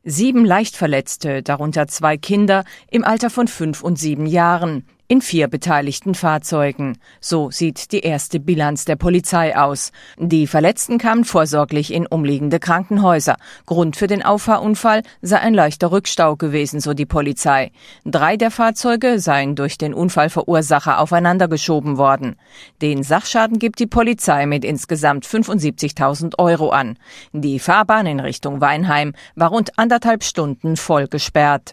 7 Leichtverletzte, darunter 2 Kinder im Alter von 5 und 7 Jahren, in 4 beteiligten Fahrzeugen. So sieht die erste Bilanz der Polizei aus. Die Verletzten kamen vorsorglich in umliegende Krankenhäuser. Grund für den Auffahrunfall sei ein leichter Rückstau gewesen, so die Polizei. 3 der Fahrzeuge seien durch den Unfallverursacher aufeinandergeschoben worden. Den Sachschaden gibt die Polizei mit insgesamt 75.000 € an. Die Fahrbahn in Richtung Weinheim war rund 1,5 Stunden voll gesperrt.